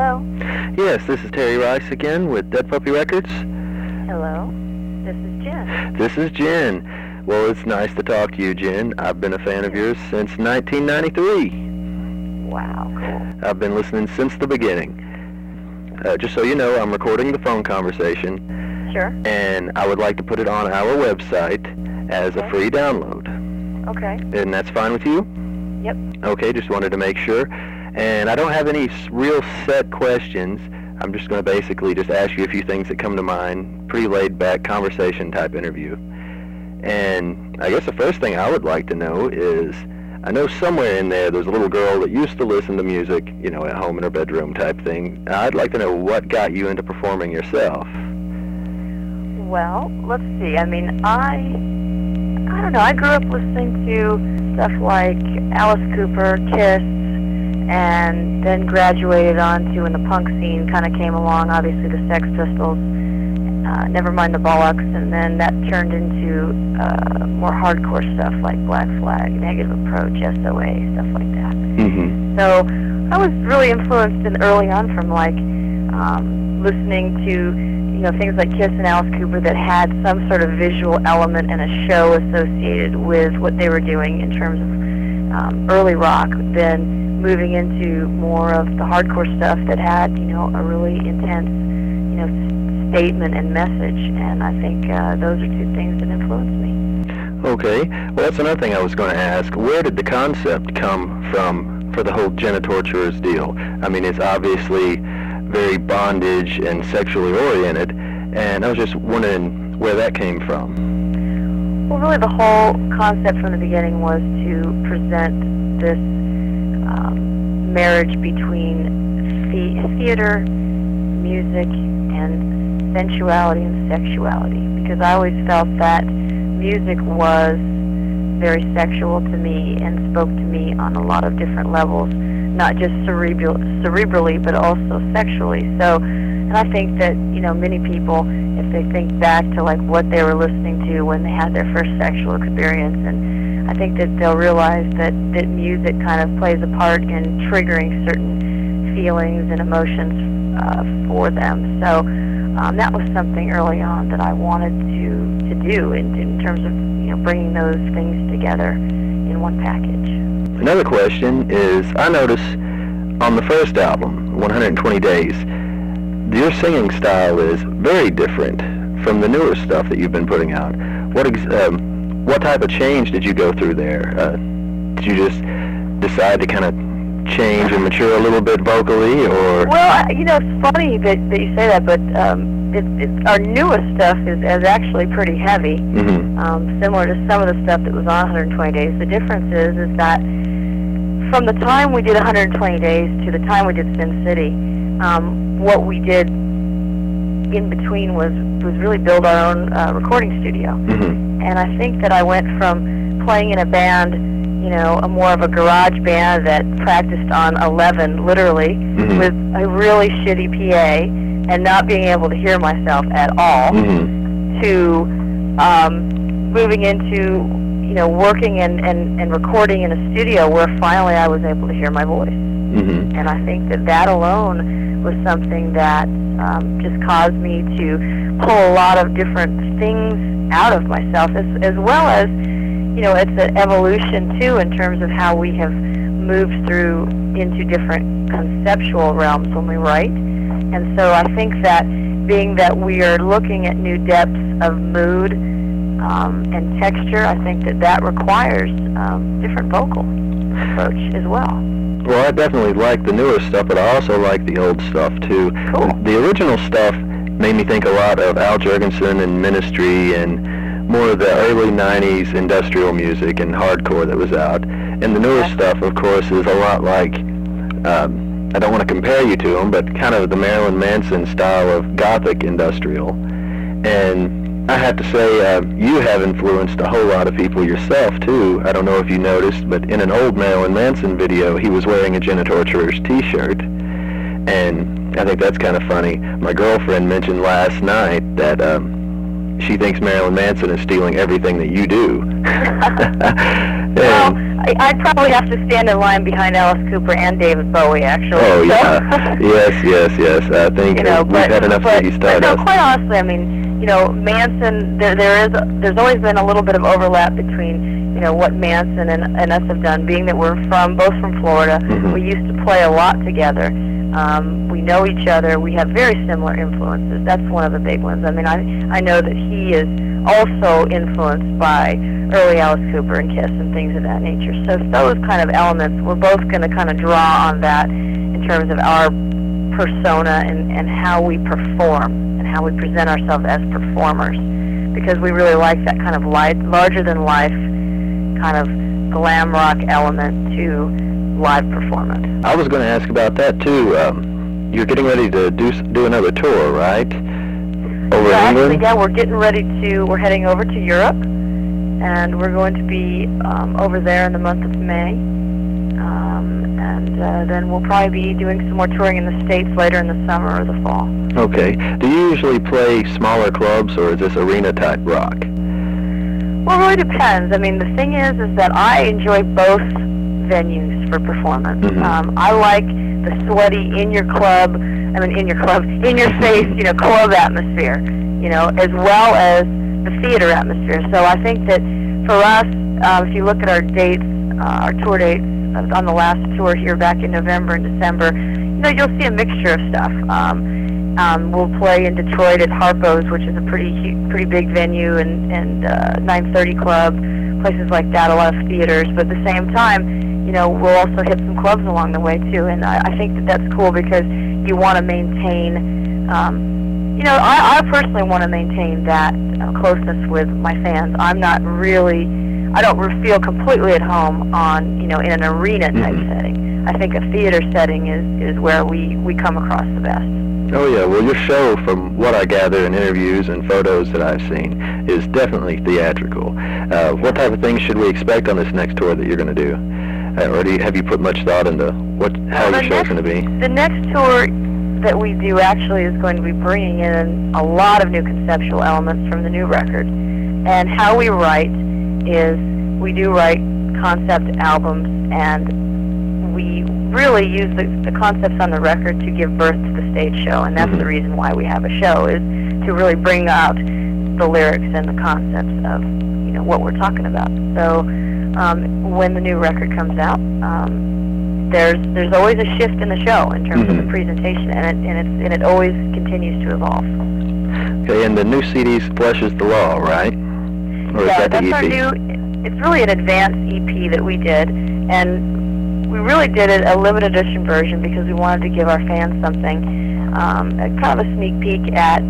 Hello. Yes, this is Terry Rice again with Dead Puppy Records. Hello. This is Jen. This is Jen. Well, it's nice to talk to you, Jen. I've been a fan of yours since 1993. Wow, cool. I've been listening since the beginning. Just so you know, I'm recording the phone conversation. Sure. And I would like to put it on our website as a free download. Okay. And that's fine with you? Yep. Okay, just wanted to make sure. And I don't have any real set questions. I'm just going to basically just ask you a few things that come to mind. Pretty laid-back conversation type interview. And I guess the first thing I would like to know is, I know somewhere in there's a little girl that used to listen to music, you know, at home in her bedroom type thing. I'd like to know what got you into performing yourself. Well, let's see. I mean, I don't know. I grew up listening to stuff like Alice Cooper, Kiss, and then graduated on to, when the punk scene kind of came along, obviously the Sex Pistols, Nevermind the Bollocks, and then that turned into more hardcore stuff like Black Flag, Negative Approach, SOA, stuff like that. Mm-hmm. So I was really influenced early on from listening to things like Kiss and Alice Cooper that had some sort of visual element and a show associated with what they were doing in terms of early rock, then moving into more of the hardcore stuff that had, a really intense, statement and message. And I think those are two things that influenced me. Okay. Well, that's another thing I was going to ask. Where did the concept come from for the whole Genitorturers deal? I mean, it's obviously very bondage and sexually oriented, and I was just wondering where that came from. Well, really the whole concept from the beginning was to present this marriage between theater, music, and sensuality and sexuality, because I always felt that music was very sexual to me and spoke to me on a lot of different levels, not just cerebrally, but also sexually. So, and I think that, many people, if they think back to what they were listening to when they had their first sexual experience, and I think that they'll realize that music kind of plays a part in triggering certain feelings and emotions for them. So that was something early on that I wanted to do in terms of bringing those things together in one package. Another question is, I noticed on the first album, 120 Days, your singing style is very different from the newer stuff that you've been putting out. What type of change did you go through there? Did you just decide to kind of change and mature a little bit vocally, or? Well, it's funny that you say that, but our newest stuff is actually pretty heavy, similar to some of the stuff that was on 120 Days. The difference is that from the time we did 120 Days to the time we did Sin City, what we did in between was really build our own recording studio. And I think that I went from playing in a band, a more of a garage band that practiced on 11, literally, with a really shitty PA and not being able to hear myself at all, to moving into, working and recording in a studio where finally I was able to hear my voice. And I think that alone was something that just caused me to pull a lot of different things out of myself, as well as, it's an evolution, too, in terms of how we have moved through into different conceptual realms when we write. And so I think that being that we are looking at new depths of mood and texture, I think that requires different vocal approach as well. Well, I definitely like the newer stuff, but I also like the old stuff, too. Cool. The original stuff made me think a lot of Al Jourgensen and Ministry and more of the early 90s industrial music and hardcore that was out. And the newer stuff, of course, is a lot like, I don't want to compare you to them, but kind of the Marilyn Manson style of gothic industrial. And I have to say, you have influenced a whole lot of people yourself, too. I don't know if you noticed, but in an old Marilyn Manson video, he was wearing a Genitorturers t-shirt. And I think that's kind of funny. My girlfriend mentioned last night that she thinks Marilyn Manson is stealing everything that you do. Well, I'd probably have to stand in line behind Alice Cooper and David Bowie, actually. Oh, yeah. Yes. I think we've had enough Ziggy Stardust. But no, quite honestly, I mean, Manson, there's always been a little bit of overlap between, what Manson and us have done, being that we're both from Florida. Mm-hmm. We used to play a lot together. We know each other. We have very similar influences. That's one of the big ones. I mean, I know that he is also influenced by early Alice Cooper and Kiss and things of that nature. So those kind of elements, we're both going to kind of draw on that in terms of our persona and how we perform and how we present ourselves as performers, because we really like that kind of larger-than-life kind of glam rock element to live performance. I was going to ask about that too. You're getting ready to do another tour, right? Over in England? Yeah, we're heading over to Europe, and we're going to be over there in the month of May, and then we'll probably be doing some more touring in the States later in the summer or the fall. Okay. Do you usually play smaller clubs, or is this arena-type rock? Well, it really depends. I mean, the thing is that I enjoy both venues for performance. Mm-hmm. I like the sweaty in your face, club atmosphere, as well as the theater atmosphere. So I think that for us, if you look at our dates, our tour dates on the last tour here back in November and December, you'll see a mixture of stuff. We'll play in Detroit at Harpo's, which is a pretty big venue, and 930 Club, places like that, a lot of theaters. But at the same time, we'll also hit some clubs along the way too, and I think that's cool because you want to maintain, I personally want to maintain that closeness with my fans. I don't feel completely at home in an arena type setting. I think a theater setting is where we come across the best. Oh yeah, well your show, from what I gather in interviews and photos that I've seen, is definitely theatrical. What type of things should we expect on this next tour that you're going to do? Or have you put much thought into how your show's going to be? The next tour that we do actually is going to be bringing in a lot of new conceptual elements from the new record. And how we write is we do write concept albums, and we really use the concepts on the record to give birth to the stage show. And that's the reason why we have a show, is to really bring out the lyrics and the concepts of what we're talking about. So when the new record comes out, there's always a shift in the show in terms of the presentation, and it always continues to evolve. Okay, and the new CD's Flesh is the Law, right? Or yeah, is that the EP? Our new. It's really an advanced EP that we did, and we really did it a limited edition version because we wanted to give our fans something, a kind of a sneak peek at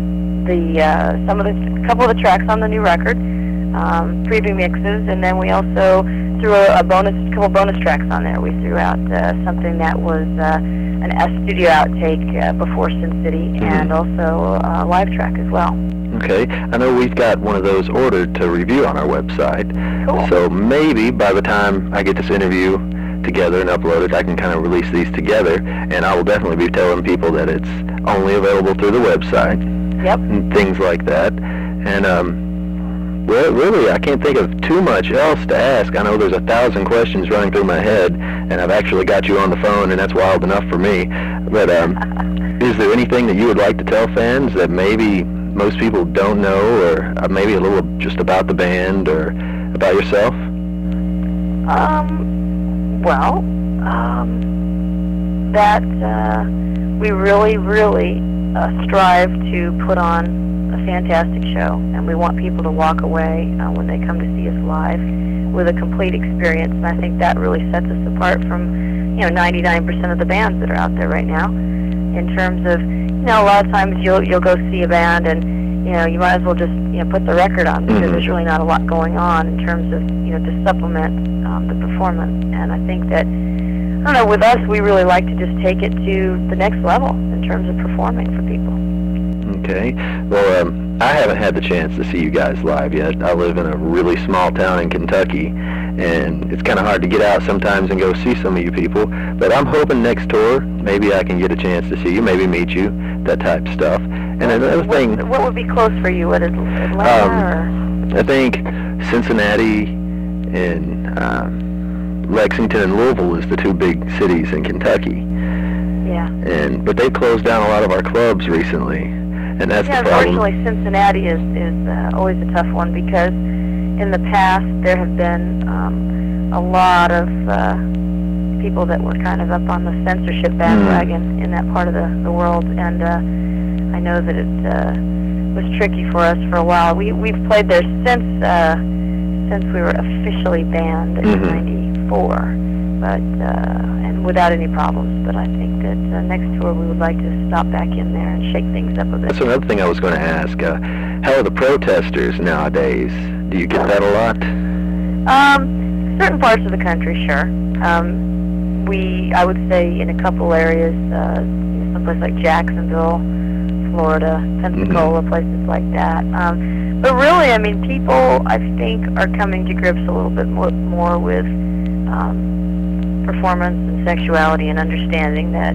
the couple of the tracks on the new record. Preview mixes, and then we also threw a couple bonus tracks on there. We threw out something that was an S Studio outtake before Sin City, and also a live track as well. Okay, I know we've got one of those ordered to review on our website. Cool. So maybe by the time I get this interview together and uploaded, I can kind of release these together, and I will definitely be telling people that it's only available through the website. Yep. And things like that. And well, really, I can't think of too much else to ask. I know there's 1,000 questions running through my head, and I've actually got you on the phone, and that's wild enough for me. But is there anything that you would like to tell fans that maybe most people don't know, or maybe a little just about the band or about yourself? That we really strive to put on a fantastic show, and we want people to walk away when they come to see us live with a complete experience. And I think that really sets us apart from 99% of the bands that are out there right now. In terms of a lot of times you'll go see a band and you might as well just put the record on because there's really not a lot going on in terms of to supplement the performance. And I think that with us, we really like to just take it to the next level in terms of performing for people. Okay. Well, I haven't had the chance to see you guys live yet. I live in a really small town in Kentucky, and it's kind of hard to get out sometimes and go see some of you people. But I'm hoping next tour, maybe I can get a chance to see you, maybe meet you, that type of stuff. And another thing... What would be close for you? What is Atlanta? I think Cincinnati and Lexington and Louisville as the two big cities in Kentucky. Yeah. But they closed down a lot of our clubs recently, and that's the problem. Unfortunately, Cincinnati is always a tough one, because in the past there have been a lot of people that were kind of up on the censorship bandwagon in that part of the world, and I know that it was tricky for us for a while. We've played there since we were officially banned in '94, but and without any problems. But I think that next tour we would like to stop back in there and shake things up a bit. That's another thing I was going to ask. How are the protesters nowadays? Do you get that a lot? Certain parts of the country, sure. I would say in a couple areas, someplace like Jacksonville, Florida, Pensacola, places like that. But really, I mean, people, I think, are coming to grips a little bit more with performance and sexuality, and understanding that,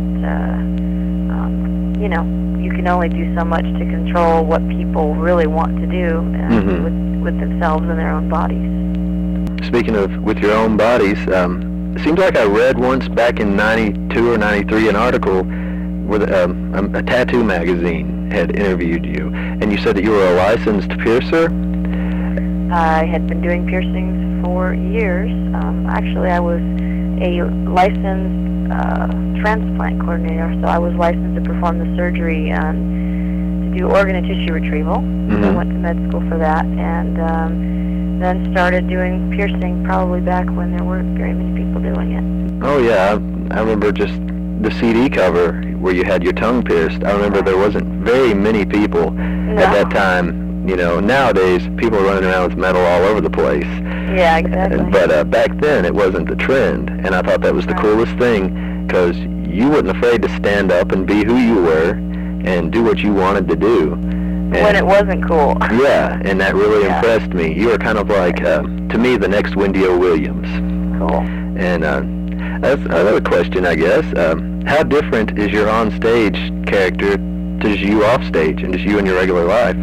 you can only do so much to control what people really want to do with themselves and their own bodies. Speaking of with your own bodies, it seems like I read once back in '92 or '93 an article where a tattoo magazine had interviewed you, and you said that you were a licensed piercer? I had been doing piercings for years. Actually, I was a licensed transplant coordinator, so I was licensed to perform the surgery to do organ and tissue retrieval. So I went to med school for that, and then started doing piercing probably back when there weren't very many people doing it. Oh yeah, I remember just the CD cover where you had your tongue pierced. I remember there wasn't very many people at that time. You know, nowadays people are running around with metal all over the place. Yeah, exactly. But back then it wasn't the trend, and I thought that was the coolest thing, because you weren't afraid to stand up and be who you were and do what you wanted to do. When it wasn't cool. Yeah, and that really impressed me. You were kind of like, to me, the next Wendy O. Williams. Cool. And that's another question, I guess. How different is your on-stage character to you off-stage, and just you in your regular life?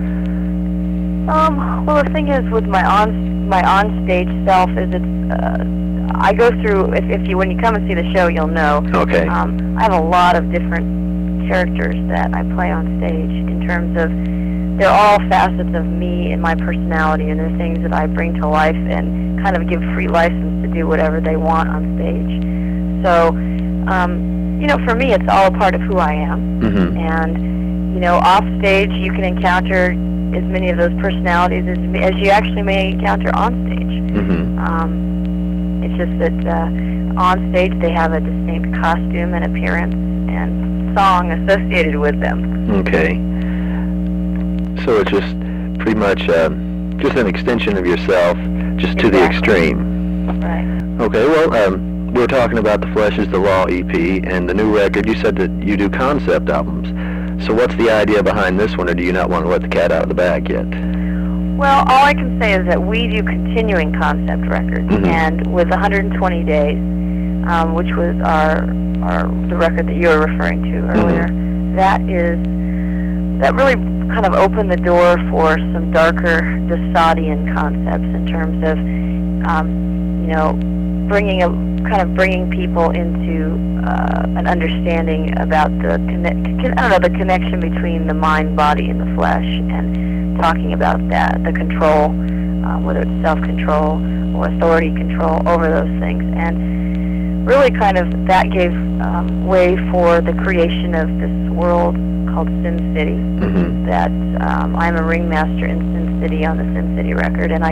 Well, the thing is with my on-stage self is I go through, when you come and see the show, you'll know. Okay. I have a lot of different characters that I play on stage, in terms of they're all facets of me and my personality, and they're things that I bring to life and kind of give free license to do whatever they want on stage. So, for me, it's all a part of who I am. And, off stage, you can encounter as many of those personalities as you actually may encounter on stage. It's just that on stage they have a distinct costume and appearance and song associated with them. Okay. So it's just pretty much just an extension of yourself, just to the extreme. Right. Okay, well, we were talking about the Flesh is the Law EP and the new record. You said that you do concept albums. So what's the idea behind this one, or do you not want to let the cat out of the bag yet? Well, all I can say is that we do continuing concept records, and with 120 Days, which was the record that you were referring to earlier, that really kind of opened the door for some darker Desaadian concepts, in terms of bringing people into an understanding about the connection between the mind, body, and the flesh, and talking about that, the control, whether it's self-control or authority control over those things. And really kind of that gave way for the creation of this world called Sin City, that I'm a ringmaster in Sin City on the Sin City record, and I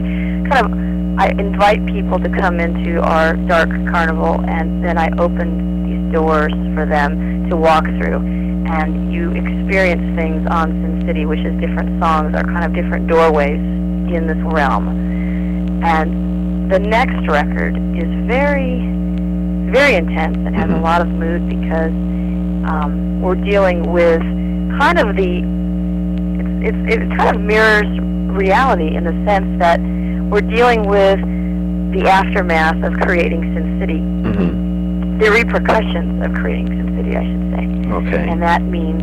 invite people to come into our dark carnival, and then I open these doors for them to walk through, and you experience things on Sin City, which is different songs are kind of different doorways in this realm. And the next record is very, very intense and has a lot of mood, because we're dealing with kind of it kind of mirrors reality, in the sense that we're dealing with the aftermath of creating Sin City, the repercussions of creating Sin City, I should say. Okay. And that means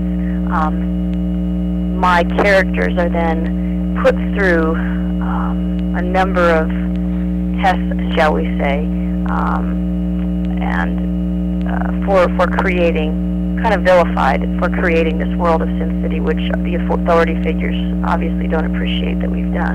my characters are then put through a number of tests, shall we say, and for creating, kind of vilified for creating this world of Sin City, which the authority figures obviously don't appreciate that we've done.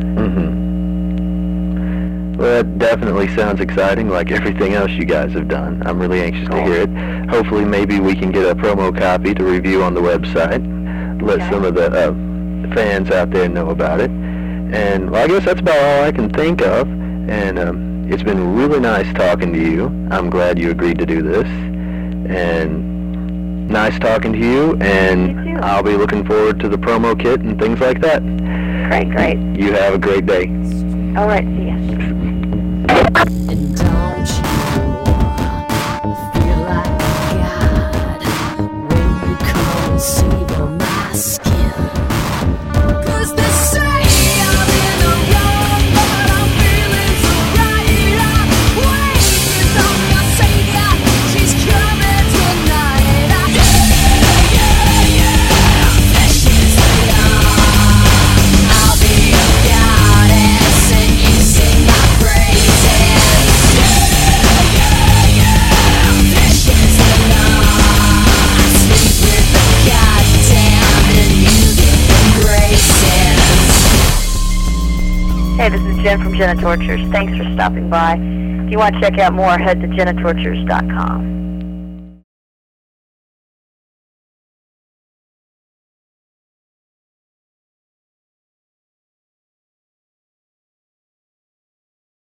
Well, that definitely sounds exciting, like everything else you guys have done. I'm really anxious to hear it. Hopefully, maybe we can get a promo copy to review on the website. Let some of the fans out there know about it. And well, I guess that's about all I can think of. And it's been really nice talking to you. I'm glad you agreed to do this. And nice talking to you. And I'll be looking forward to the promo kit and things like that. Great. You have a great day. All right, see ya. And don't you feel like God when you conceal my skin? 'Cause they say I'm in the wrong, but I'm feeling so right. I'm waiting on my savior, she's coming tonight. This is the dawn. I'll be your goddess and you sing my praises. This is the dawn. I sleep with the goddamn and you give them graces. Hey, this is Jen from Jenna Tortures. Thanks for stopping by. If you want to check out more, head to jennatortures.com.